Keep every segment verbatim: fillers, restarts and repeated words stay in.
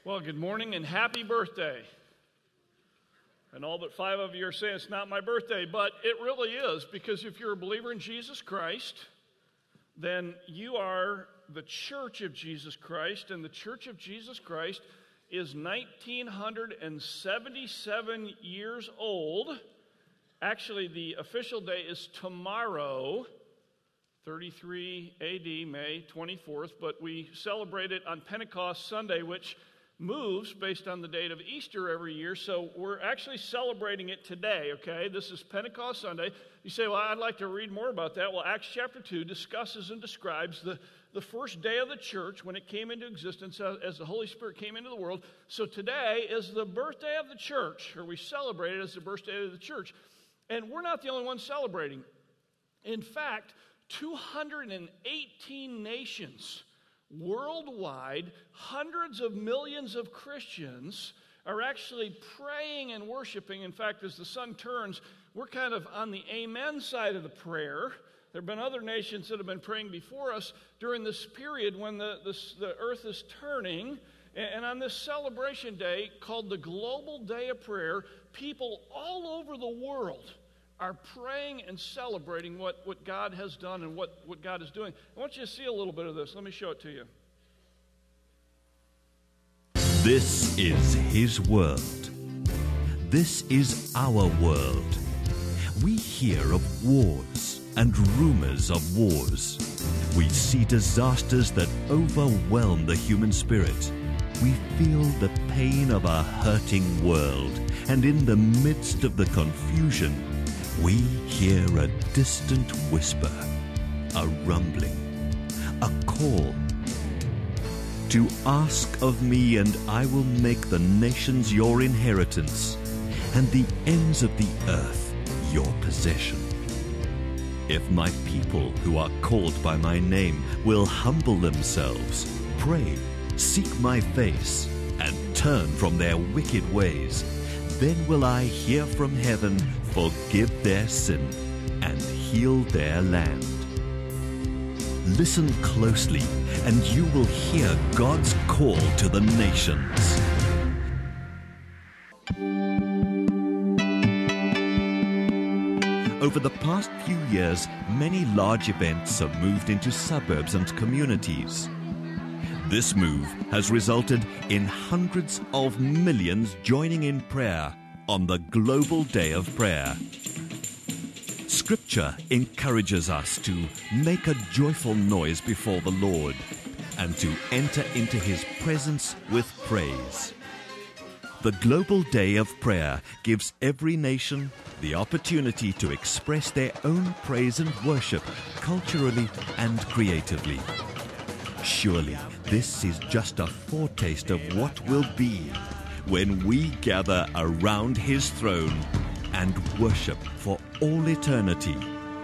Well, good morning and happy birthday. And all but five of you are saying it's not my birthday, but it really is, because if you're a believer in Jesus Christ, then you are the Church of Jesus Christ, and the Church of Jesus Christ is nineteen seventy-seven years old. Actually, the official day is tomorrow, thirty-three A D, May twenty-fourth, but we celebrate it on Pentecost Sunday, which moves based on the date of Easter every year, so we're actually celebrating it today, okay? This is Pentecost Sunday. You say, well, I'd like to read more about that. Well, Acts chapter two discusses and describes the, the first day of the church when it came into existence as the Holy Spirit came into the world. So today is the birthday of the church, or we celebrate it as the birthday of the church. And we're not the only ones celebrating. In fact, two hundred eighteen nations worldwide, hundreds of millions of Christians are actually praying and worshiping. In fact, as the sun turns, we're kind of on the amen side of the prayer. There have been other nations that have been praying before us during this period when the, the, the earth is turning. And on this celebration day called the Global Day of Prayer, people all over the world are praying and celebrating what, what God has done and what, what God is doing. I want you to see a little bit of this. Let me show it to you. This is His world. This is our world. We hear of wars and rumors of wars. We see disasters that overwhelm the human spirit. We feel the pain of a hurting world, and in the midst of the confusion, we hear a distant whisper, a rumbling, a call. To ask of me, and I will make the nations your inheritance, and the ends of the earth your possession. If my people who are called by my name will humble themselves, pray, seek my face, and turn from their wicked ways, then will I hear from heaven, forgive their sin, and heal their land. Listen closely, and you will hear God's call to the nations. Over the past few years, many large events have moved into suburbs and communities. This move has resulted in hundreds of millions joining in prayer on the Global Day of Prayer. Scripture encourages us to make a joyful noise before the Lord and to enter into His presence with praise. The Global Day of Prayer gives every nation the opportunity to express their own praise and worship culturally and creatively. Surely this is just a foretaste of what will be when we gather around His throne and worship for all eternity.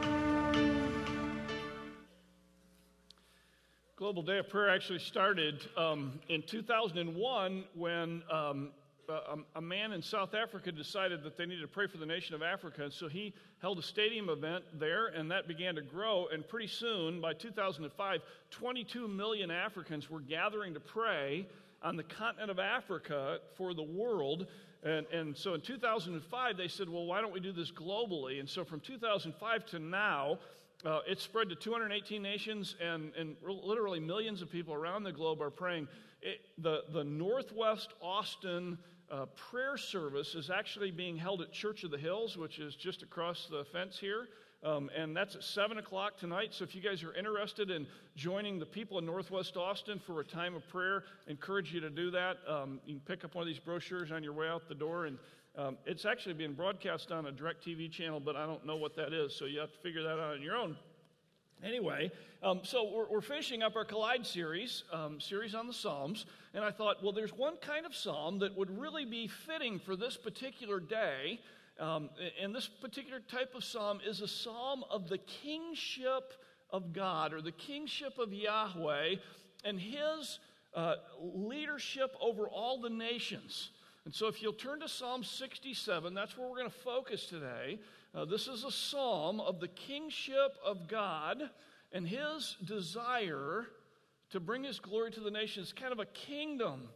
Global Day of Prayer actually started um, in two thousand one when um, a, a man in South Africa decided that they needed to pray for the nation of Africa. And so he held a stadium event there, and that began to grow. And pretty soon, by two thousand five, twenty-two million Africans were gathering to pray on the continent of Africa for the world. And, and so in two thousand five, they said, well, why don't we do this globally? And so from two thousand five to now, uh, it's spread to two hundred eighteen nations, and, and literally millions of people around the globe are praying. It, the, the Northwest Austin uh, prayer service is actually being held at Church of the Hills, which is just across the fence here. Um, and that's at seven o'clock tonight. So if you guys are interested in joining the people in Northwest Austin for a time of prayer, I encourage you to do that. Um, you can pick up one of these brochures on your way out the door. And um, it's actually being broadcast on a DirecTV channel, but I don't know what that is. So you have to figure that out on your own. Anyway, um, so we're, we're finishing up our Collide series, um, series on the Psalms. And I thought, well, there's one kind of psalm that would really be fitting for this particular day. Um, and this particular type of psalm is a psalm of the kingship of God, or the kingship of Yahweh, and His uh, leadership over all the nations. And so if you'll turn to Psalm sixty-seven, that's where we're going to focus today. Uh, this is a psalm of the kingship of God and His desire to bring His glory to the nations, kind of a kingdom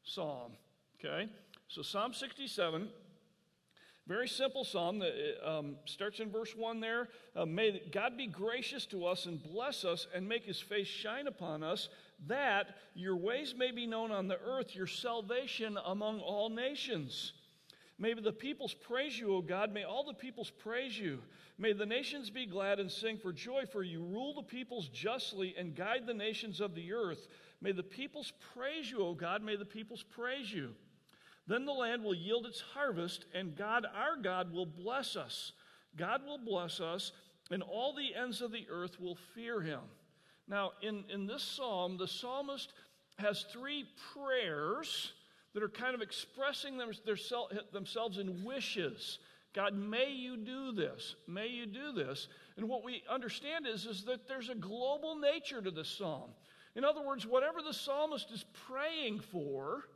psalm. Okay? So Psalm sixty-seven, very simple psalm that um, starts in verse one there. Uh, May God be gracious to us and bless us and make his face shine upon us, that your ways may be known on the earth, your salvation among all nations. May the peoples praise you, O God. May all the peoples praise you. May the nations be glad and sing for joy, for you rule the peoples justly and guide the nations of the earth. May the peoples praise you, O God. May the peoples praise you. Then the land will yield its harvest, and God, our God, will bless us. God will bless us, and all the ends of the earth will fear him. Now, in, in this psalm, the psalmist has three prayers that are kind of expressing them, their, themselves in wishes. God, may you do this. May you do this. And what we understand is, is that there's a global nature to this psalm. In other words, whatever the psalmist is praying for,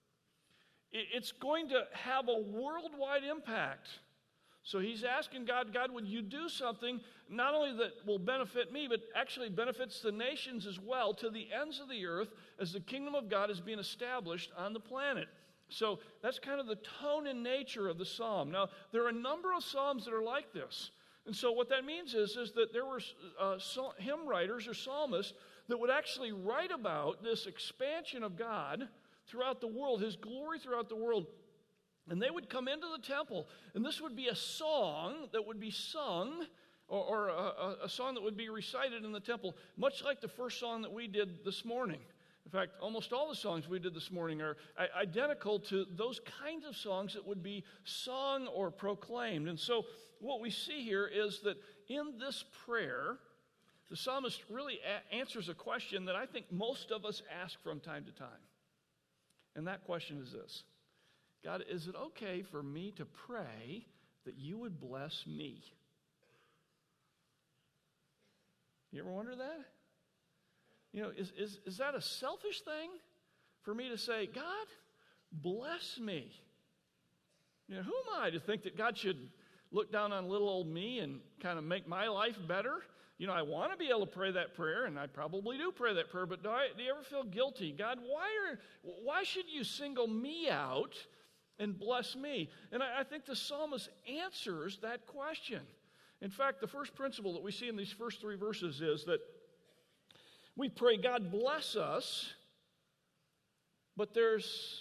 it's going to have a worldwide impact. So he's asking God, God, would you do something not only that will benefit me, but actually benefits the nations as well, to the ends of the earth, as the kingdom of God is being established on the planet. So that's kind of the tone and nature of the psalm. Now, there are a number of psalms that are like this. And so what that means is, is that there were uh, hymn writers or psalmists that would actually write about this expansion of God throughout the world, his glory throughout the world. And they would come into the temple, and this would be a song that would be sung, or, or a, a song that would be recited in the temple, much like the first song that we did this morning. In fact, almost all the songs we did this morning are identical to those kinds of songs that would be sung or proclaimed. And so what we see here is that in this prayer, the psalmist really a- answers a question that I think most of us ask from time to time. And that question is this: God, is it okay for me to pray that you would bless me? You ever wonder that? You know, is, is, is that a selfish thing for me to say, God, bless me? You know, who am I to think that God should look down on little old me and kind of make my life better? You know, I want to be able to pray that prayer, and I probably do pray that prayer, but do, I, do you ever feel guilty? God, why are why should you single me out and bless me? And I, I think the psalmist answers that question. In fact, the first principle that we see in these first three verses is that we pray, God bless us, but there's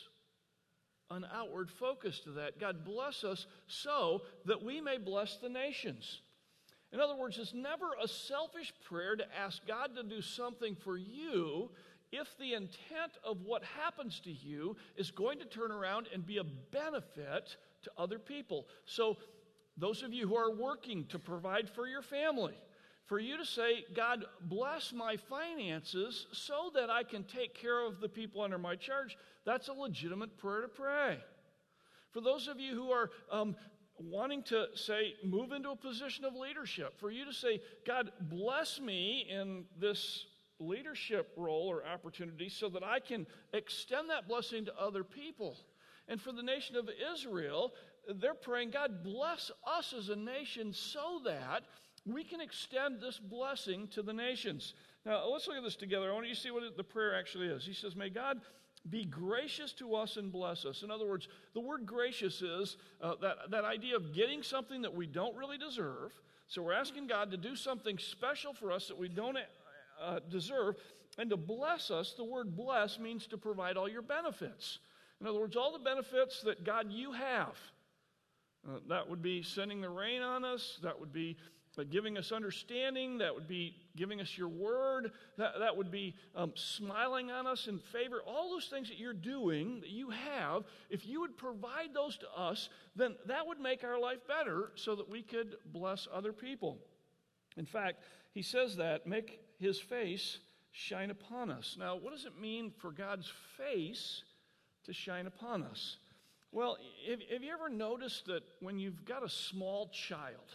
an outward focus to that. God bless us so that we may bless the nations. In other words, it's never a selfish prayer to ask God to do something for you if the intent of what happens to you is going to turn around and be a benefit to other people. So those of you who are working to provide for your family, for you to say, God, bless my finances so that I can take care of the people under my charge, that's a legitimate prayer to pray. For those of you who are um, wanting to say, move into a position of leadership, for you to say, God, bless me in this leadership role or opportunity so that I can extend that blessing to other people. And for the nation of Israel, they're praying, God, bless us as a nation so that we can extend this blessing to the nations. Now, let's look at this together. I want you to see what the prayer actually is. He says, may God be gracious to us and bless us. In other words, the word gracious is uh, that, that idea of getting something that we don't really deserve. So we're asking God to do something special for us that we don't uh, deserve. And to bless us, the word bless means to provide all your benefits. In other words, all the benefits that, God, you have. Uh, that would be sending the rain on us. That would be But giving us understanding, that would be giving us your word, that, that would be um, smiling on us in favor. All those things that you're doing, that you have, if you would provide those to us, then that would make our life better so that we could bless other people. In fact, he says that, make his face shine upon us. Now, what does it mean for God's face to shine upon us? Well, have, have you ever noticed that when you've got a small child,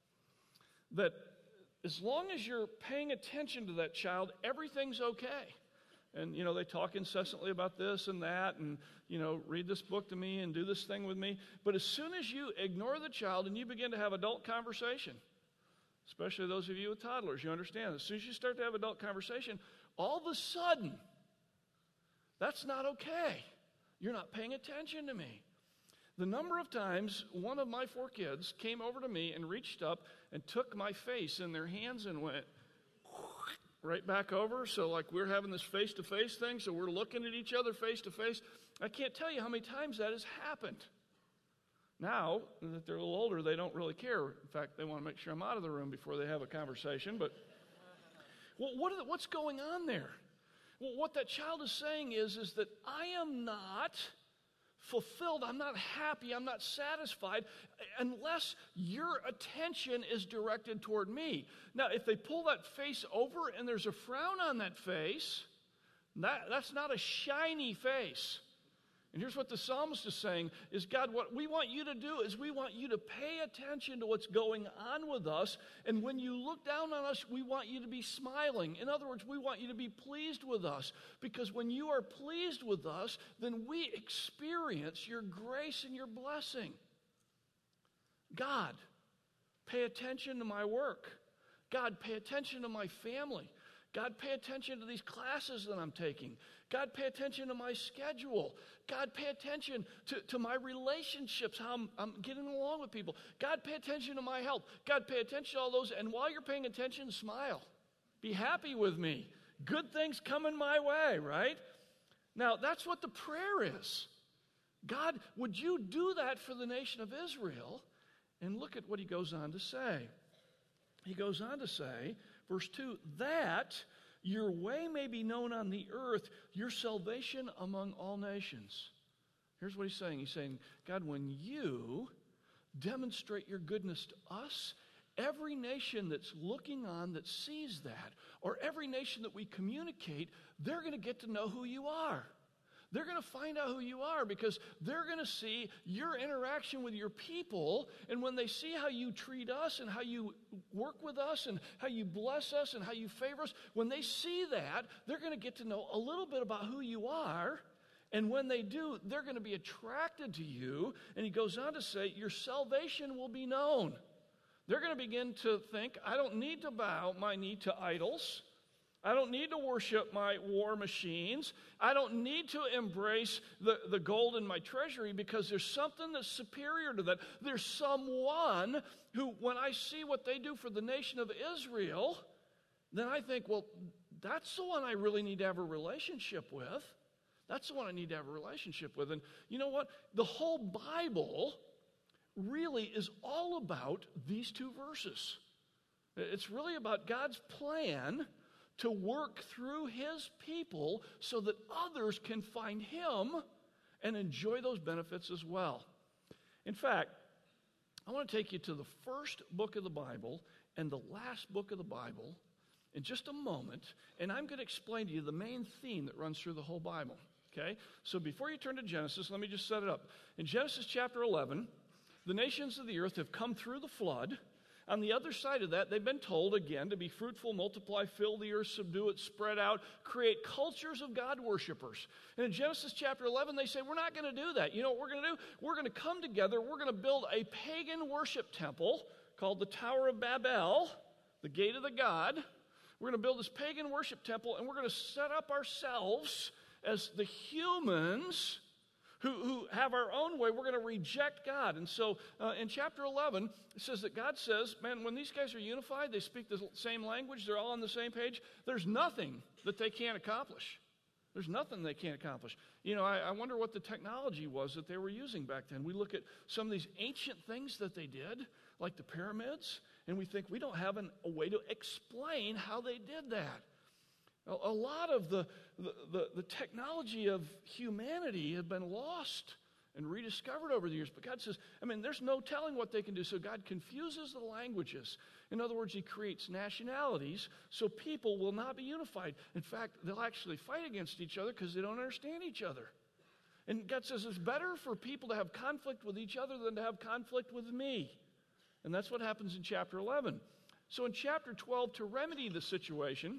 that as long as you're paying attention to that child, everything's okay? And, you know, they talk incessantly about this and that and, you know, read this book to me and do this thing with me. But as soon as you ignore the child and you begin to have adult conversation, especially those of you with toddlers, you understand, as soon as you start to have adult conversation, all of a sudden, that's not okay. You're not paying attention to me. The number of times one of my four kids came over to me and reached up and took my face in their hands and went right back over. So like we're having this face-to-face thing, so we're looking at each other face-to-face. I can't tell you how many times that has happened. Now that they're a little older, they don't really care. In fact, they want to make sure I'm out of the room before they have a conversation. But well, what are the, what's going on there? Well, what that child is saying is, is that I am not fulfilled, I'm not happy, I'm not satisfied unless your attention is directed toward me. Now, if they pull that face over and there's a frown on that face, that, that's not a shiny face. And here's what the psalmist is saying is, God, what we want you to do is we want you to pay attention to what's going on with us. And when you look down on us, we want you to be smiling. In other words, we want you to be pleased with us. Because when you are pleased with us, then we experience your grace and your blessing. God, pay attention to my work. God, pay attention to my family. God, pay attention to these classes that I'm taking. God, pay attention to my schedule. God, pay attention to, to my relationships, how I'm, I'm getting along with people. God, pay attention to my health. God, pay attention to all those. And while you're paying attention, smile. Be happy with me. Good things coming my way, right? Now, that's what the prayer is. God, would you do that for the nation of Israel? And look at what he goes on to say. He goes on to say, verse two, that your way may be known on the earth, your salvation among all nations. Here's what he's saying. He's saying, God, when you demonstrate your goodness to us, every nation that's looking on that sees that, or every nation that we communicate, they're going to get to know who you are. They're going to find out who you are because they're going to see your interaction with your people. And when they see how you treat us and how you work with us and how you bless us and how you favor us, when they see that, they're going to get to know a little bit about who you are. And when they do, they're going to be attracted to you. And he goes on to say, your salvation will be known. They're going to begin to think, I don't need to bow my knee to idols. I don't need to worship my war machines. I don't need to embrace the, the gold in my treasury because there's something that's superior to that. There's someone who, when I see what they do for the nation of Israel, then I think, well, that's the one I really need to have a relationship with. That's the one I need to have a relationship with. And you know what? The whole Bible really is all about these two verses. It's really about God's plan to work through his people so that others can find him and enjoy those benefits as well. In fact, I want to take you to the first book of the Bible and the last book of the Bible in just a moment, and I'm going to explain to you the main theme that runs through the whole Bible. Okay? So before you turn to Genesis, let me just set it up. In Genesis chapter eleven, the nations of the earth have come through the flood. On the other side of that, they've been told, again, to be fruitful, multiply, fill the earth, subdue it, spread out, create cultures of God worshipers. And in Genesis chapter eleven, they say, we're not going to do that. You know what we're going to do? We're going to come together. We're going to build a pagan worship temple called the Tower of Babel, the gate of the god. We're going to build this pagan worship temple, and we're going to set up ourselves as the humans Who, who have our own way. We're going to reject God. And so uh, in chapter eleven, it says that God says, man, when these guys are unified, they speak the same language, they're all on the same page, there's nothing that they can't accomplish. There's nothing they can't accomplish. You know, I, I wonder what the technology was that they were using back then. We look at some of these ancient things that they did, like the pyramids, and we think we don't have an, a way to explain how they did that. A lot of the, the, the, the technology of humanity have been lost and rediscovered over the years. But God says, I mean, there's no telling what they can do. So God confuses the languages. In other words, he creates nationalities so people will not be unified. In fact, they'll actually fight against each other because they don't understand each other. And God says it's better for people to have conflict with each other than to have conflict with me. And that's what happens in chapter eleven. So in chapter twelve, to remedy the situation,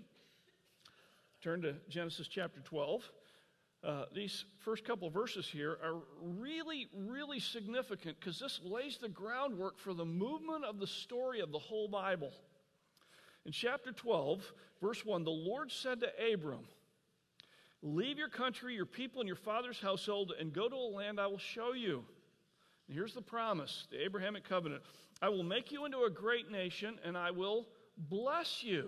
turn to Genesis chapter twelve. Uh, these first couple of verses here are really, really significant because this lays the groundwork for the movement of the story of the whole Bible. In chapter twelve, verse one, the Lord said to Abram, leave your country, your people, and your father's household, and go to a land I will show you. And here's the promise, the Abrahamic covenant. I will make you into a great nation, and I will bless you.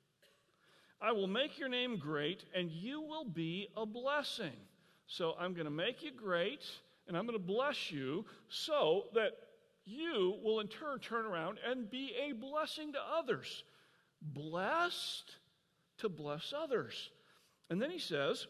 I will make your name great, and you will be a blessing. So I'm going to make you great, and I'm going to bless you so that you will in turn turn around and be a blessing to others. Blessed to bless others. And then he says,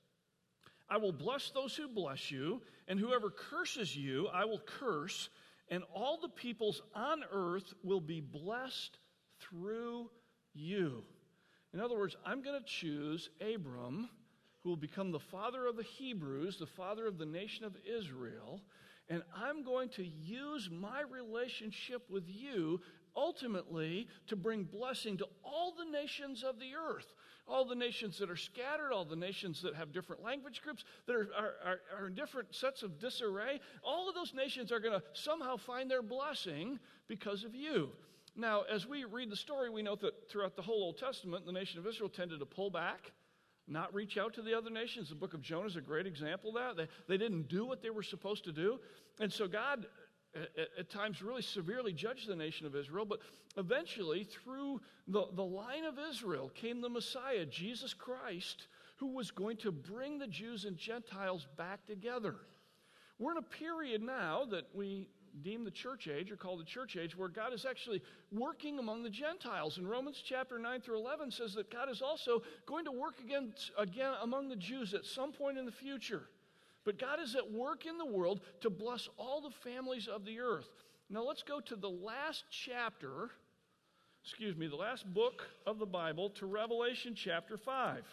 I will bless those who bless you, and whoever curses you, I will curse, and all the peoples on earth will be blessed through you. In other words, I'm going to choose Abram, who will become the father of the Hebrews, the father of the nation of Israel, and I'm going to use my relationship with you ultimately to bring blessing to all the nations of the earth, all the nations that are scattered, all the nations that have different language groups, that are, are, are in different sets of disarray. All of those nations are going to somehow find their blessing because of you. Now, as we read the story, we know that throughout the whole Old Testament, the nation of Israel tended to pull back, not reach out to the other nations. The book of Jonah is a great example of that. They, they didn't do what they were supposed to do. And so God, at, at times, really severely judged the nation of Israel. But eventually, through the, the line of Israel came the Messiah, Jesus Christ, who was going to bring the Jews and Gentiles back together. We're in a period now that we deem the church age, or call the church age, where God is actually working among the Gentiles. And Romans chapter nine through eleven says that God is also going to work again, again among the Jews at some point in the future. But God is at work in the world to bless all the families of the earth. Now let's go to the last chapter, excuse me, the last book of the Bible, to Revelation chapter five.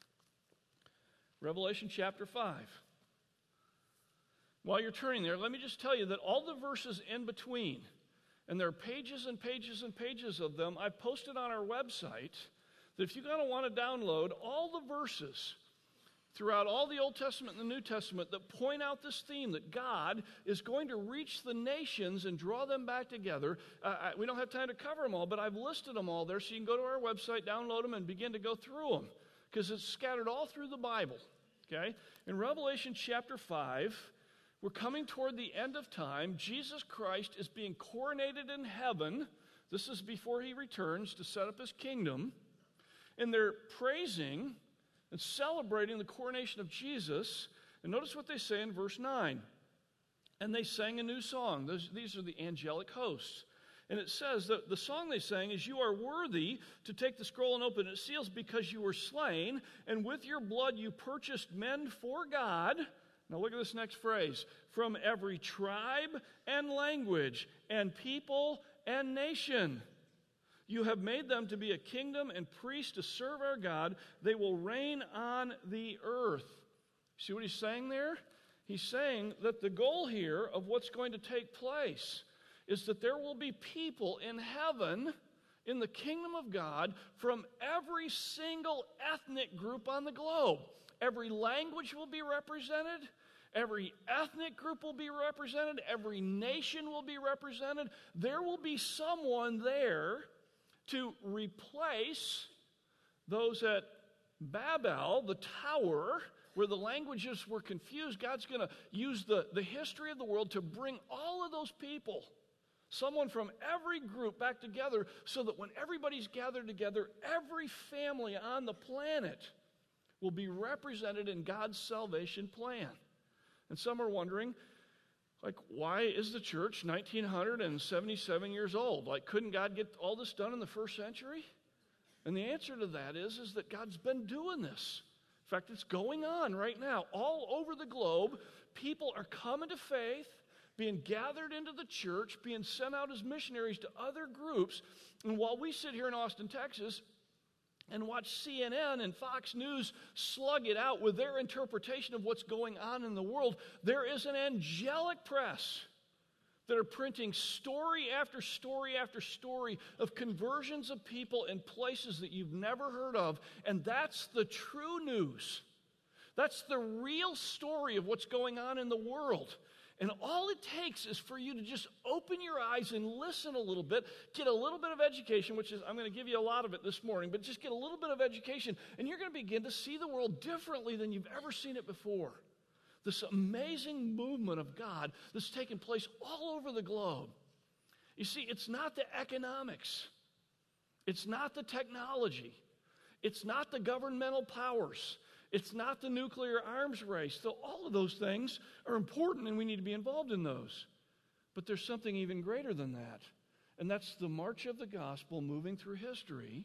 Revelation chapter five. While you're turning there, let me just tell you that all the verses in between, and there are pages and pages and pages of them, I've posted on our website, that if you're going to want to download all the verses throughout all the Old Testament and the New Testament that point out this theme that God is going to reach the nations and draw them back together. Uh, I, we don't have time to cover them all, but I've listed them all there, so you can go to our website, download them, and begin to go through them, because it's scattered all through the Bible. Okay? In Revelation chapter five, we're coming toward the end of time. Jesus Christ is being coronated in heaven. This is before he returns to set up his kingdom. And they're praising and celebrating the coronation of Jesus. And notice what they say in verse nine. And they sang a new song. Those, these are the angelic hosts. And it says that the song they sang is, you are worthy to take the scroll and open its seals, because you were slain, and with your blood you purchased men for God. Now look at this next phrase. From every tribe and language and people and nation. You have made them to be a kingdom and priests to serve our God. They will reign on the earth. See what he's saying there? He's saying that the goal here of what's going to take place is that there will be people in heaven, in the kingdom of God, from every single ethnic group on the globe. Every language will be represented. Every ethnic group will be represented. Every nation will be represented. There will be someone there to replace those at Babel, the tower, where the languages were confused. God's going to use the, the history of the world to bring all of those people, someone from every group, back together, so that when everybody's gathered together, every family on the planet will be represented in God's salvation plan. And some are wondering, like, why is the church nineteen seventy-seven years old? Like, couldn't God get all this done in the first century? And the answer to that is, is that God's been doing this. In fact, it's going on right now. All over the globe, people are coming to faith, being gathered into the church, being sent out as missionaries to other groups. And while we sit here in Austin, Texas, and watch C N N and Fox News slug it out with their interpretation of what's going on in the world, there is an angelic press that are printing story after story after story of conversions of people in places that you've never heard of. And that's the true news. That's the real story of what's going on in the world. And all it takes is for you to just open your eyes and listen a little bit, get a little bit of education, which is, I'm going to give you a lot of it this morning, but just get a little bit of education, and you're going to begin to see the world differently than you've ever seen it before. This amazing movement of God that's taking place all over the globe. You see, it's not the economics. It's not the technology. It's not the governmental powers. It's not the nuclear arms race. So all of those things are important, and we need to be involved in those. But there's something even greater than that. And that's the march of the gospel moving through history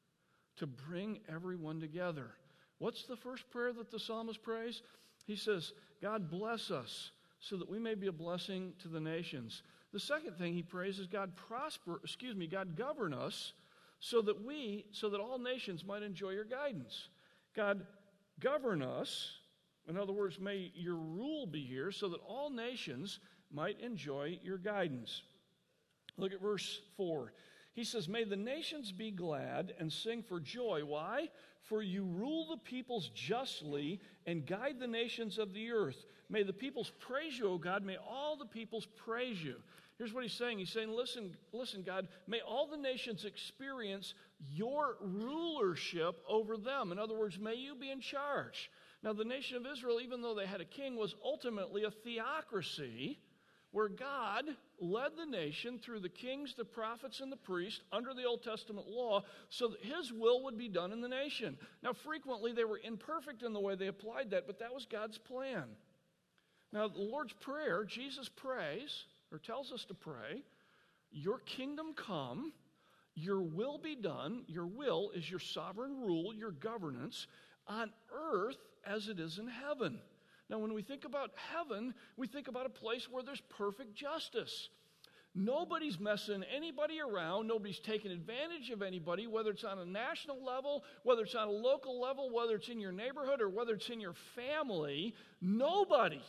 to bring everyone together. What's the first prayer that the psalmist prays? He says, God bless us so that we may be a blessing to the nations. The second thing he prays is God prosper, excuse me, God govern us so that we, so that all nations might enjoy your guidance. God govern us. In other words, may your rule be here so that all nations might enjoy your guidance. Look at verse four. He says, may the nations be glad and sing for joy. Why? For you rule the peoples justly and guide the nations of the earth. May the peoples praise you, O God. May all the peoples praise you. Here's what he's saying. He's saying, listen, listen, God, may all the nations experience your rulership over them. In other words, may you be in charge. Now, the nation of Israel, even though they had a king, was ultimately a theocracy where God led the nation through the kings, the prophets, and the priests under the Old Testament law so that his will would be done in the nation. Now, frequently they were imperfect in the way they applied that, but that was God's plan. Now, the Lord's Prayer, Jesus prays, or tells us to pray, your kingdom come, your will be done. Your will is your sovereign rule, your governance on earth as it is in heaven. Now, when we think about heaven, we think about a place where there's perfect justice. Nobody's messing anybody around. Nobody's taking advantage of anybody, whether it's on a national level, whether it's on a local level, whether it's in your neighborhood, or whether it's in your family. Nobody,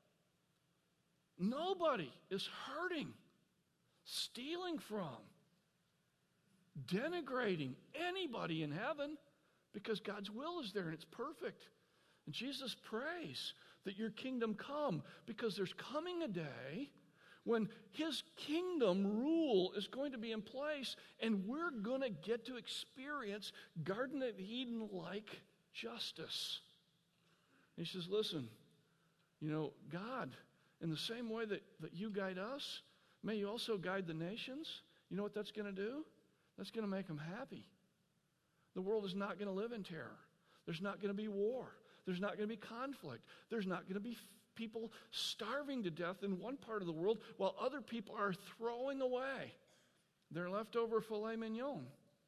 nobody is hurting, stealing from, denigrating anybody in heaven because God's will is there and it's perfect. And Jesus prays that your kingdom come because there's coming a day when his kingdom rule is going to be in place and we're going to get to experience Garden of Eden-like justice. And he says, listen, you know, God, in the same way that, that you guide us, may you also guide the nations. You know what that's going to do? That's going to make them happy. The world is not going to live in terror. There's not going to be war. There's not going to be conflict. There's not going to be f- people starving to death in one part of the world while other people are throwing away their leftover filet mignon.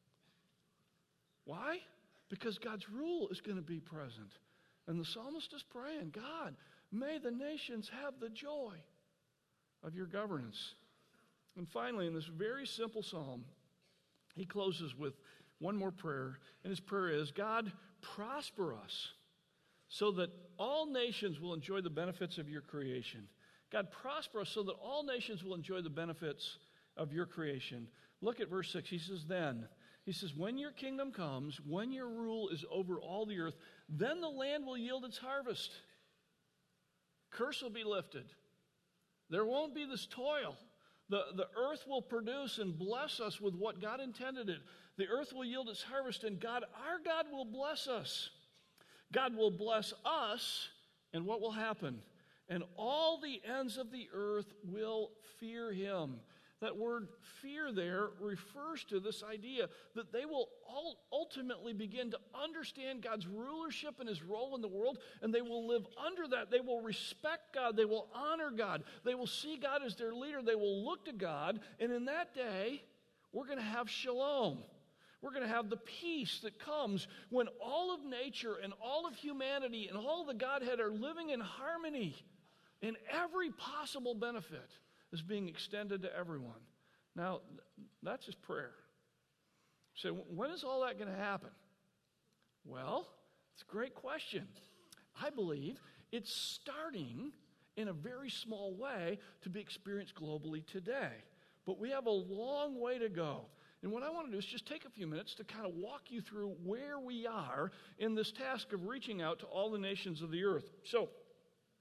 Why? Because God's rule is going to be present. And the psalmist is praying, God, may the nations have the joy of your governance. And finally, in this very simple psalm, he closes with one more prayer. And his prayer is, God, prosper us so that all nations will enjoy the benefits of your creation. God, prosper us so that all nations will enjoy the benefits of your creation. Look at verse six. He says, then, he says, when your kingdom comes, when your rule is over all the earth, then the land will yield its harvest. Curse will be lifted. There won't be this toil. The, the earth will produce and bless us with what God intended it. The earth will yield its harvest, and God, our God, will bless us. God will bless us, and what will happen? And all the ends of the earth will fear him. That word fear there refers to this idea that they will all ultimately begin to understand God's rulership and his role in the world, and they will live under that. They will respect God. They will honor God. They will see God as their leader. They will look to God, and in that day, we're going to have shalom. We're going to have the peace that comes when all of nature and all of humanity and all the Godhead are living in harmony, and every possible benefit is being extended to everyone. Now, that's his prayer. So when is all that going to happen? Well, it's a great question. I believe it's starting in a very small way to be experienced globally today. But we have a long way to go. And what I want to do is just take a few minutes to kind of walk you through where we are in this task of reaching out to all the nations of the earth. So,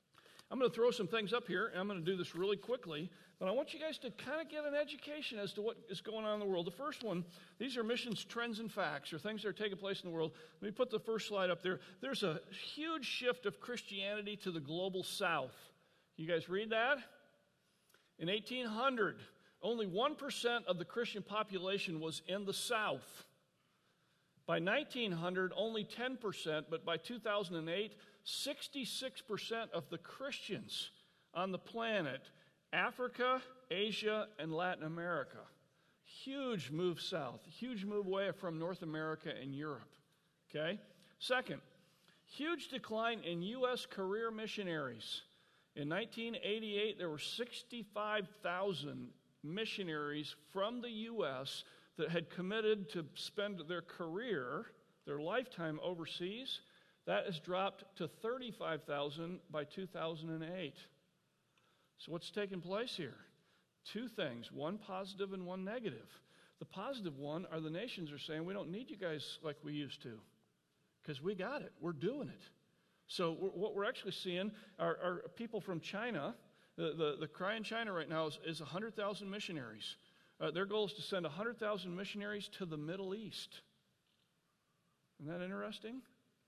I'm going to throw some things up here, and I'm going to do this really quickly, but I want you guys to kind of get an education as to what is going on in the world. The first one, these are missions trends and facts, or things that are taking place in the world. Let me put the first slide up there. There's a huge shift of Christianity to the global south. You guys read that? In eighteen hundred, only one percent of the Christian population was in the south. By nineteen hundred, only ten percent, but by two thousand eight, sixty-six percent of the Christians on the planet, Africa, Asia, and Latin America. Huge move south, huge move away from North America and Europe. Okay? Second, huge decline in U S career missionaries. In nineteen eighty-eight, there were sixty-five thousand missionaries from the U S that had committed to spend their career, their lifetime overseas. That has dropped to thirty-five thousand by two thousand eight. So what's taking place here? Two things, one positive and one negative. The positive one are the nations are saying, we don't need you guys like we used to, because we got it. We're doing it. So we're, what we're actually seeing are, are people from China. The, the, the cry in China right now is, is one hundred thousand missionaries. Uh, their goal is to send one hundred thousand missionaries to the Middle East. Isn't that interesting?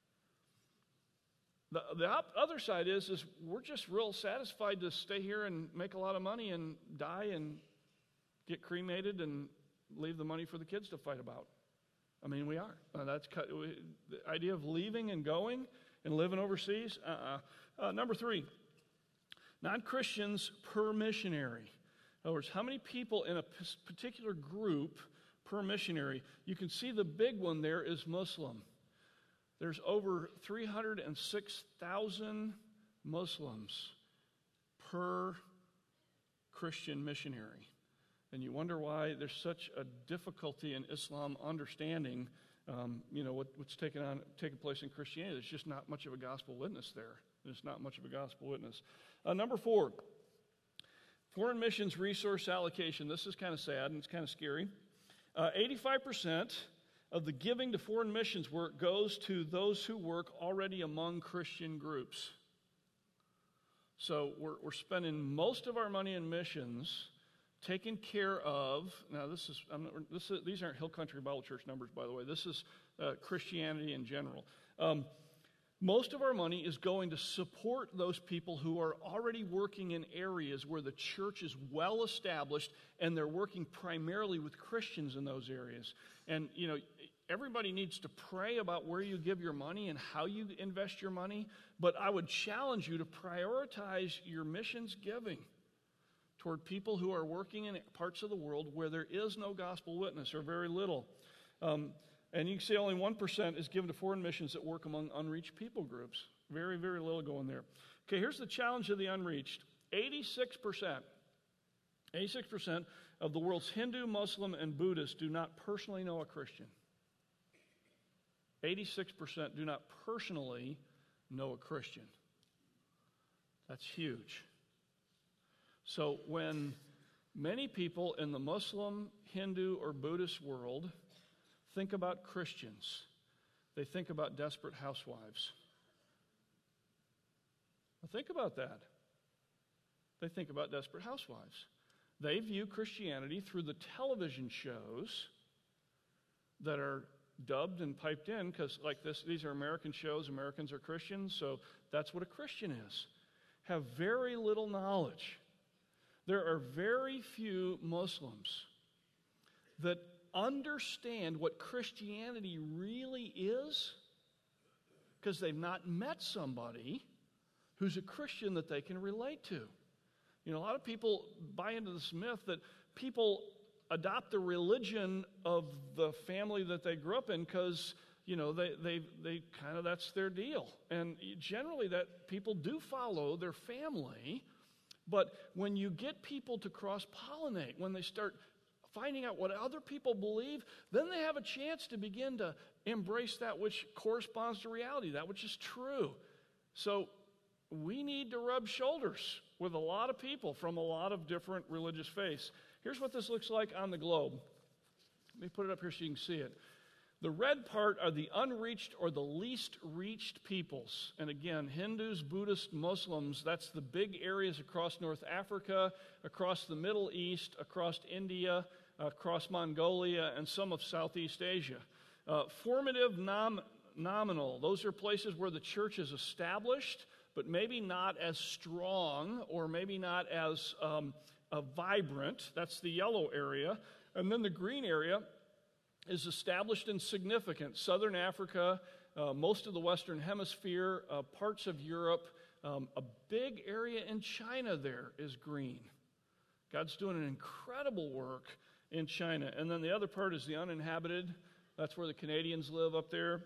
The, the op- other side is, is we're just real satisfied to stay here and make a lot of money and die and get cremated and leave the money for the kids to fight about. I mean, we are. Uh, that's cut, we, the idea of leaving and going and living overseas. Uh-uh. Uh, number three, non-Christians per missionary. In other words, how many people in a particular group per missionary? You can see the big one there is Muslim. There's over three hundred six thousand Muslims per Christian missionary. And you wonder why there's such a difficulty in Islam understanding, um, you know, what, what's taking on taking place in Christianity. There's just not much of a gospel witness there. There's not much of a gospel witness. Uh, number four. Foreign missions resource allocation. This is kind of sad and it's kind of scary. Uh, eighty-five percent of the giving to foreign missions work goes to those who work already among Christian groups. So we're, we're spending most of our money in missions taking care of, now this is, I'm not, this is these aren't Hill Country Bible Church numbers, by the way. This is uh, Christianity in general. Um, Most of our money is going to support those people who are already working in areas where the church is well established and they're working primarily with Christians in those areas. And, you know, everybody needs to pray about where you give your money and how you invest your money, but I would challenge you to prioritize your missions giving toward people who are working in parts of the world where there is no gospel witness or very little. Um, And you can see only one percent is given to foreign missions that work among unreached people groups. Very, very little going there. Okay, here's the challenge of the unreached. eighty-six percent, eighty-six percent of the world's Hindu, Muslim, and Buddhists do not personally know a Christian. eighty-six percent do not personally know a Christian. That's huge. So when many people in the Muslim, Hindu, or Buddhist world think about Christians, they think about desperate housewives. Now think about that. They think about desperate housewives. They view Christianity through the television shows that are dubbed and piped in, because like this, these are American shows, Americans are Christians, so that's what a Christian is. Have very little knowledge. There are very few Muslims that understand what Christianity really is because they've not met somebody who's a Christian that they can relate to. You know, a lot of people buy into this myth that people adopt the religion of the family that they grew up in because, you know, they they they kind of, that's their deal. And generally that people do follow their family, but when you get people to cross-pollinate, when they start finding out what other people believe, then they have a chance to begin to embrace that which corresponds to reality, that which is true. So we need to rub shoulders with a lot of people from a lot of different religious faiths. Here's what this looks like on the globe. Let me put it up here so you can see it. The red part are the unreached or the least reached peoples. And again, Hindus, Buddhists, Muslims, that's the big areas across North Africa, across the Middle East, across India, across Mongolia, and some of Southeast Asia. Uh, formative, nom- nominal, those are places where the church is established, but maybe not as strong or maybe not as um, uh, vibrant. That's the yellow area. And then the green area is established and significant. Southern Africa, uh, most of the Western Hemisphere, uh, parts of Europe, um, a big area in China there is green. God's doing an incredible work in China. And then the other part is the uninhabited. That's where the Canadians live up there.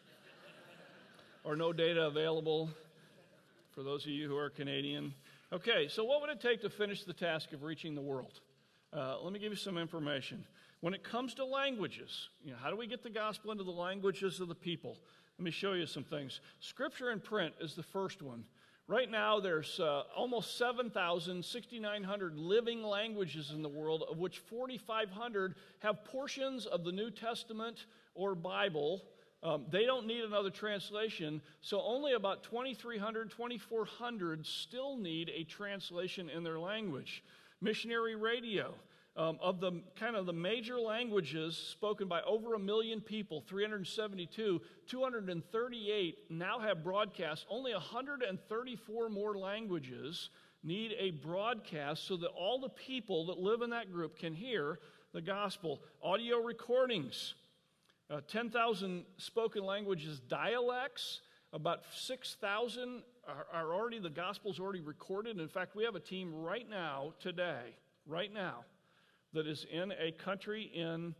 Or no data available for those of you who are Canadian. Okay, so what would it take to finish the task of reaching the world? Uh, let me give you some information. When it comes to languages, you know, how do we get the gospel into the languages of the people? Let me show you some things. Scripture in print is the first one. Right now, there's uh, almost seven thousand, six thousand nine hundred living languages in the world, of which four thousand five hundred have portions of the New Testament or Bible. Um, they don't need another translation, so only about twenty-three hundred, twenty-four hundred still need a translation in their language. Missionary radio. Um, of the kind of the major languages spoken by over a million people, three hundred seventy-two, two hundred thirty-eight now have broadcasts. Only one hundred thirty-four more languages need a broadcast so that all the people that live in that group can hear the gospel. Audio recordings, uh, ten thousand spoken languages, dialects, about six thousand are, are already, the gospel's already recorded. In fact, we have a team right now, today, right now, that is in a country in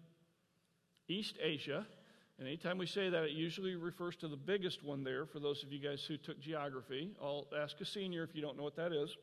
East Asia. And anytime we say that, it usually refers to the biggest one there, for those of you guys who took geography. I'll ask a senior if you don't know what that is.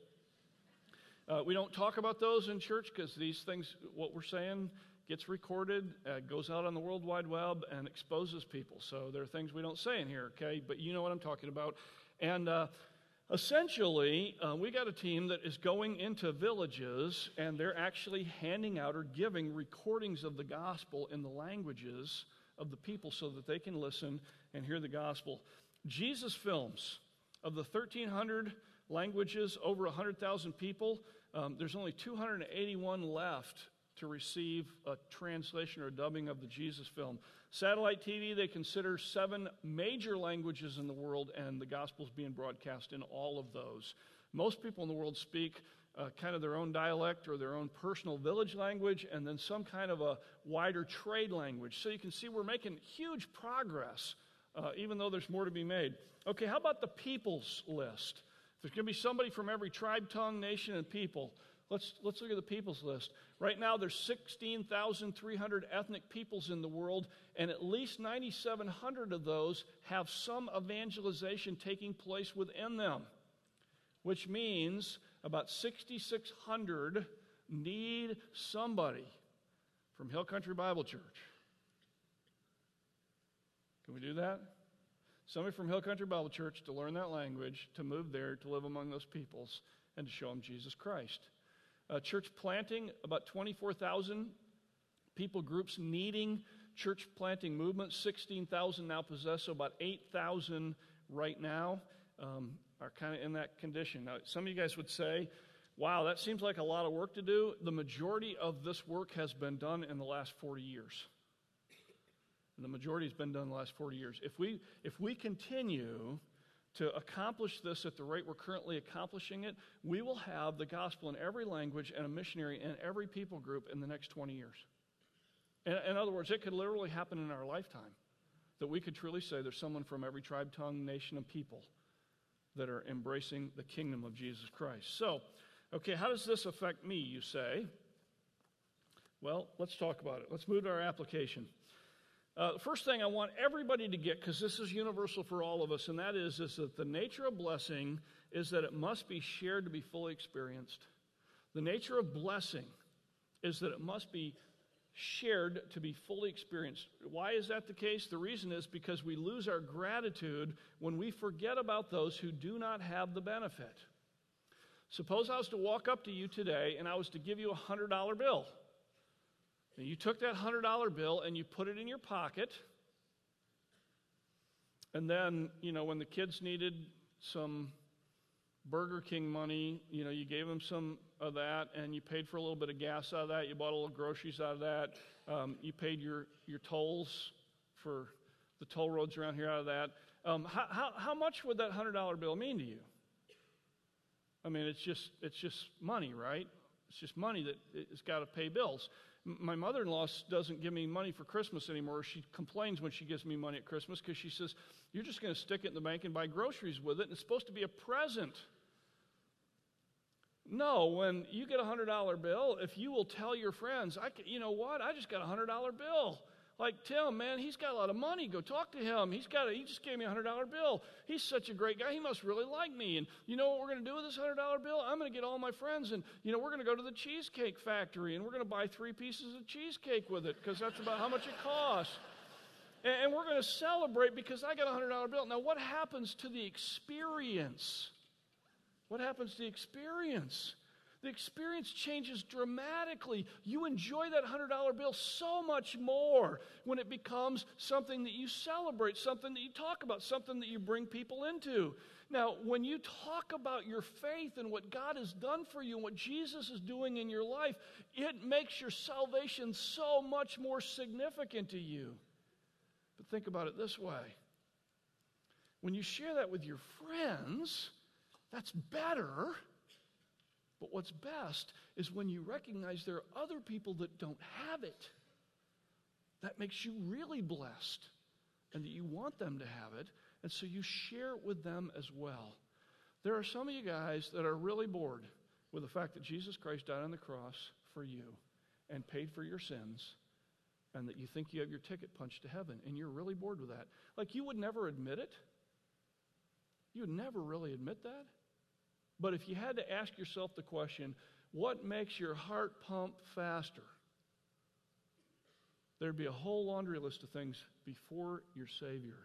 Uh, we don't talk about those in church because these things, what we're saying, gets recorded, uh, goes out on the World Wide Web, and exposes people. So there are things we don't say in here, okay? But you know what I'm talking about. And uh, essentially, uh, we got a team that is going into villages, and they're actually handing out or giving recordings of the gospel in the languages of the people so that they can listen and hear the gospel. Jesus Films, of the thirteen hundred languages, over one hundred thousand people, um, there's only two hundred eighty-one left to receive a translation or a dubbing of the Jesus film. Satellite T V, they consider seven major languages in the world, and the gospel's being broadcast in all of those. Most people in the world speak uh, kind of their own dialect or their own personal village language, and then some kind of a wider trade language. So you can see we're making huge progress, uh, even though there's more to be made. Okay, how about the peoples list? There's going to be somebody from every tribe, tongue, nation, and people. Let's, let's look at the peoples list. Right now, there's sixteen thousand three hundred ethnic peoples in the world, and at least nine thousand seven hundred of those have some evangelization taking place within them, which means about six thousand six hundred need somebody from Hill Country Bible Church. Can we do that? Somebody from Hill Country Bible Church to learn that language, to move there, to live among those peoples, and to show them Jesus Christ. Uh, church planting, about twenty-four thousand people groups needing church planting movements. sixteen thousand now possess, so about eight thousand right now um, are kind of in that condition. Now, some of you guys would say, wow, that seems like a lot of work to do. The majority of this work has been done in the last forty years. And the majority has been done in the last forty years. If we, if we continue to accomplish this at the rate we're currently accomplishing it, we will have the gospel in every language and a missionary in every people group in the next twenty years. In, in other words, it could literally happen in our lifetime, that we could truly say there's someone from every tribe, tongue, nation, and people that are embracing the kingdom of Jesus Christ. So, okay, how does this affect me, you say? Well, let's talk about it. Let's move to our application. Uh, the first thing I want everybody to get, because this is universal for all of us, and that is, is that the nature of blessing is that it must be shared to be fully experienced. The nature of blessing is that it must be shared to be fully experienced. Why is that the case? The reason is because we lose our gratitude when we forget about those who do not have the benefit. Suppose I was to walk up to you today and I was to give you a one hundred dollar bill. And you took that one hundred dollar bill and you put it in your pocket, And then, you know, when the kids needed some Burger King money, you know, you gave them some of that, and you paid for a little bit of gas out of that. You bought a little groceries out of that. Um, you paid your, your tolls for the toll roads around here out of that. Um, how, how, how much would that one hundred dollar bill mean to you? I mean, it's just it's just money, right? It's just money that it's got to pay bills. M- my mother-in-law doesn't give me money for Christmas anymore. She complains when she gives me money at Christmas because she says, you're just going to stick it in the bank and buy groceries with it, and it's supposed to be a present. No, when you get a one hundred dollar bill, if you will tell your friends, I can, you know what, I just got a one hundred dollar bill. Like, Tim, man, he's got a lot of money. Go talk to him. He's got a, he just gave me a one hundred dollar bill. He's such a great guy. He must really like me. And you know what we're going to do with this one hundred dollar bill? I'm going to get all my friends, and, you know, we're going to go to the Cheesecake Factory, and we're going to buy three pieces of cheesecake with it because that's about how much it costs. And, and we're going to celebrate because I got a one hundred dollar bill. Now, what happens to the experience? What happens to the experience? The experience changes dramatically. You enjoy that one hundred dollar bill so much more when it becomes something that you celebrate, something that you talk about, something that you bring people into. Now, when you talk about your faith and what God has done for you and what Jesus is doing in your life, it makes your salvation so much more significant to you. But think about it this way. When you share that with your friends, that's better. But what's best is when you recognize there are other people that don't have it. That makes you really blessed, and that you want them to have it, and so you share it with them as well. There are some of you guys that are really bored with the fact that Jesus Christ died on the cross for you and paid for your sins, and that you think you have your ticket punched to heaven, and you're really bored with that. Like, you would never admit it. You would never really admit that. But if you had to ask yourself the question, what makes your heart pump faster? There'd be a whole laundry list of things before your Savior.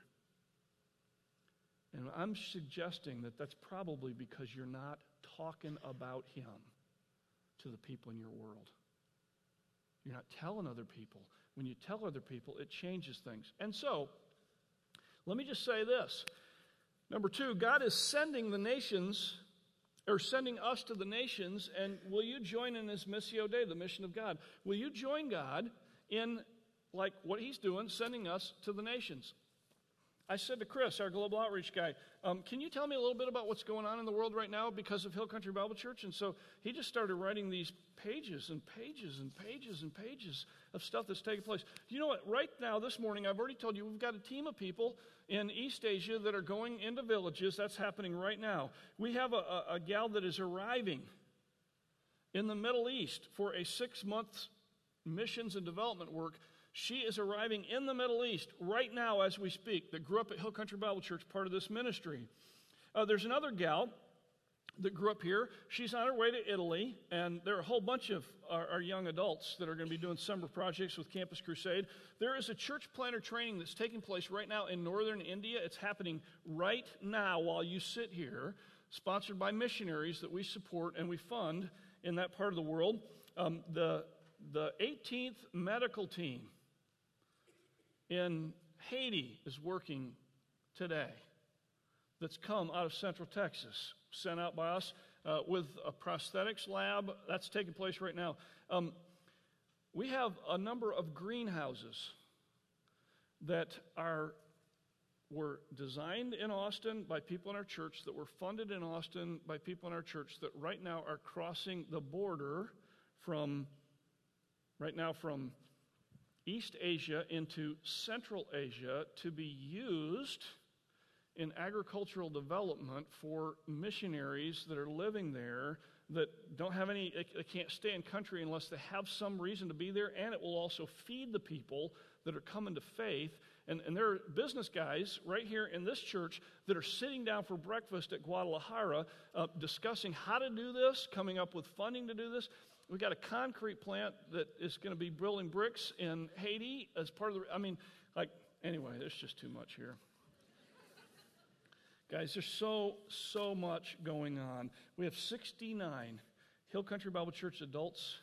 And I'm suggesting that that's probably because you're not talking about Him to the people in your world. You're not telling other people. When you tell other people, it changes things. And so, let me just say this. Number two, God is sending the nations, or sending us to the nations, and will you join in His Missio Dei, the mission of God? Will you join God in, like, what He's doing, sending us to the nations? I said to Chris, our global outreach guy, um, can you tell me a little bit about what's going on in the world right now because of Hill Country Bible Church? And so he just started writing these pages and pages and pages and pages of stuff that's taking place. You know what? Right now, this morning, I've already told you, we've got a team of people in East Asia that are going into villages. That's happening right now. We have a, a, a gal that is arriving in the Middle East for a six-month missions and development work. She is arriving in the Middle East right now as we speak, that grew up at Hill Country Bible Church, part of this ministry. Uh, there's another gal that grew up here. She's on her way to Italy, and there are a whole bunch of our, our young adults that are going to be doing summer projects with Campus Crusade. There is a church planter training that's taking place right now in northern India. It's happening right now while you sit here, sponsored by missionaries that we support and we fund in that part of the world. Um, the, the eighteenth medical team in Haiti is working today, that's come out of Central Texas, sent out by us uh, with a prosthetics lab. That's taking place right now. Um, we have a number of greenhouses that are were designed in Austin by people in our church, that were funded in Austin by people in our church, that right now are crossing the border from, right now from East Asia into Central Asia to be used in agricultural development for missionaries that are living there that don't have any, they can't stay in country unless they have some reason to be there, and it will also feed the people that are coming to faith. And, and there are business guys right here in this church that are sitting down for breakfast at Guadalajara uh, discussing how to do this, coming up with funding to do this. We've got a concrete plant that is going to be building bricks in Haiti as part of the, I mean, like, anyway, there's just too much here. Guys, there's so, so much going on. We have sixty-nine Hill Country Bible Church adults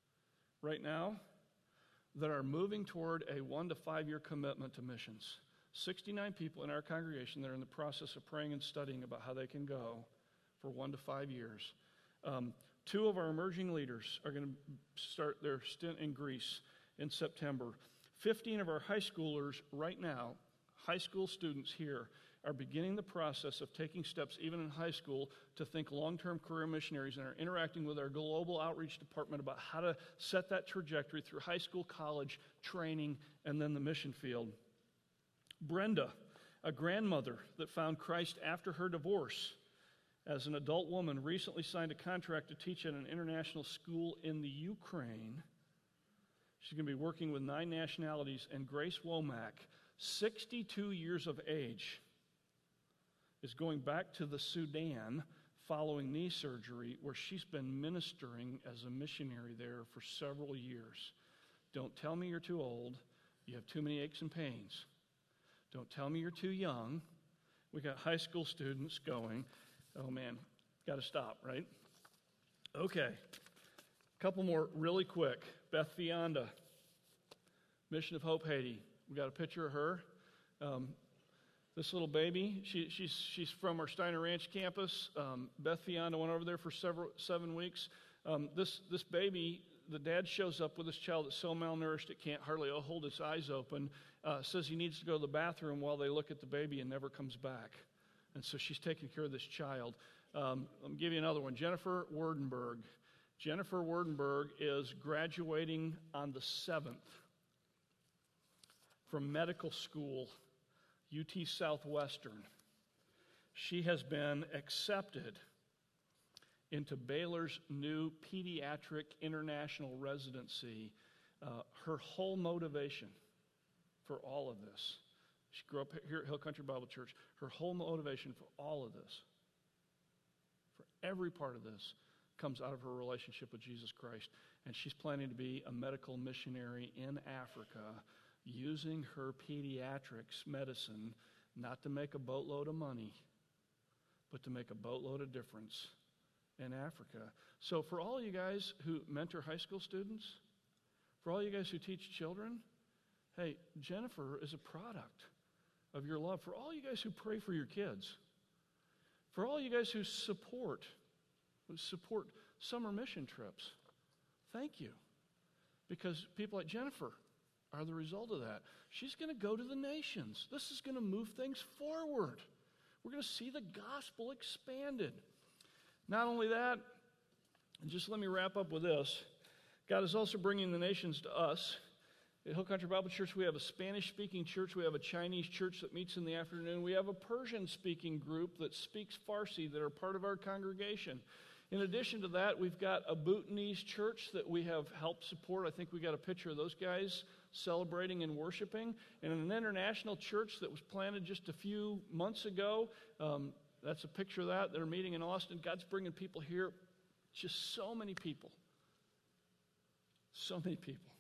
right now that are moving toward a one to five year commitment to missions. sixty-nine people in our congregation that are in the process of praying and studying about how they can go for one to five years. Um, two of our emerging leaders are going to start their stint in Greece in September. fifteen of our high schoolers right now, high school students here, are beginning the process of taking steps, even in high school, to think long-term career missionaries and are interacting with our global outreach department about how to set that trajectory through high school, college, training, and then the mission field. Brenda, a grandmother that found Christ after her divorce, as an adult woman, recently signed a contract to teach at an international school in the Ukraine. She's going to be working with nine nationalities, and Grace Womack, sixty-two years of age, is going back to the Sudan following knee surgery, where she's been ministering as a missionary there for several years. Don't tell me you're too old. You have too many aches and pains. Don't tell me you're too young. We got high school students going. Oh, man, got to stop, right? Okay, a couple more really quick. Beth Fionda, Mission of Hope, Haiti. We got a picture of her. Um, This little baby, she, she's, she's from our Steiner Ranch campus. Um, Beth Fionda went over there for several seven weeks. Um, this, this baby, the dad shows up with this child that's so malnourished it can't hardly hold its eyes open, uh, says he needs to go to the bathroom while they look at the baby and never comes back. And so she's taking care of this child. Um, let me give you another one. Jennifer Werdenberg. Jennifer Werdenberg is graduating on the seventh from medical school, U T Southwestern. She has been accepted into Baylor's new pediatric international residency. Uh, her whole motivation for all of this, she grew up here at Hill Country Bible Church, her whole motivation for all of this, for every part of this, comes out of her relationship with Jesus Christ. And she's planning to be a medical missionary in Africa, using her pediatrics medicine not to make a boatload of money, but to make a boatload of difference in Africa. So for all you guys who mentor high school students, for all you guys who teach children, hey, Jennifer is a product of your love. For all you guys who pray for your kids, for all you guys who support, who support summer mission trips, thank you. Because people like Jennifer are the result of that. She's going to go to the nations. This is going to move things forward. We're going to see the gospel expanded. Not only that, and just let me wrap up with this, God is also bringing the nations to us. At Hill Country Bible Church, we have a Spanish-speaking church. We have a Chinese church that meets in the afternoon. We have a Persian-speaking group that speaks Farsi that are part of our congregation. In addition to that, we've got a Bhutanese church that we have helped support. I think we got a picture of those guys celebrating and worshiping. And an international church that was planted just a few months ago. Um, that's a picture of that. They're meeting in Austin. God's bringing people here. Just so many people. So many people.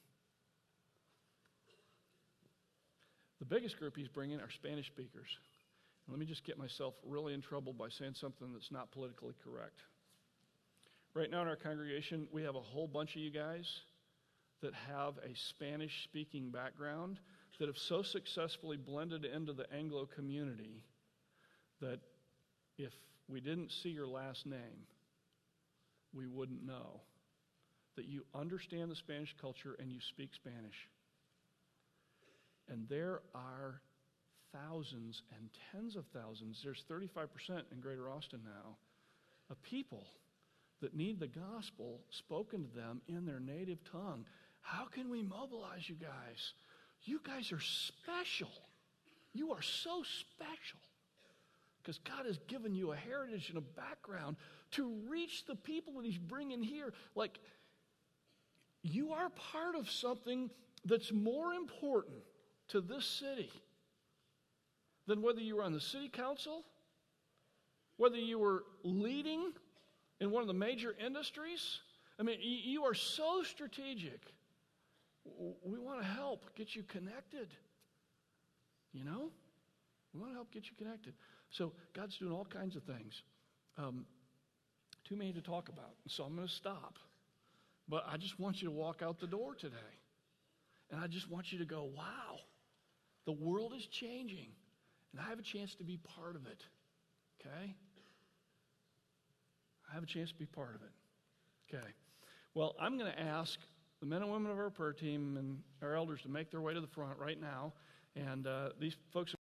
The biggest group he's bringing are Spanish speakers. And let me just get myself really in trouble by saying something that's not politically correct. Right now in our congregation, we have a whole bunch of you guys that have a Spanish-speaking background that have so successfully blended into the Anglo community that if we didn't see your last name, we wouldn't know that you understand the Spanish culture and you speak Spanish. And there are thousands and tens of thousands, there's thirty-five percent in Greater Austin now, of people that need the gospel spoken to them in their native tongue. How can we mobilize you guys? You guys are special. You are so special. Because God has given you a heritage and a background to reach the people that he's bringing here. Like, you are part of something that's more important to this city than whether you were on the city council, whether you were leading in one of the major industries. I mean, you are so strategic. We want to help get you connected. You know? We want to help get you connected. So God's doing all kinds of things. Um, too many to talk about, so I'm going to stop. But I just want you to walk out the door today. And I just want you to go, wow, The world is changing, and I have a chance to be part of it. Okay? I have a chance to be part of it. Okay. Well, I'm going to ask the men and women of our prayer team and our elders to make their way to the front right now. And uh, these folks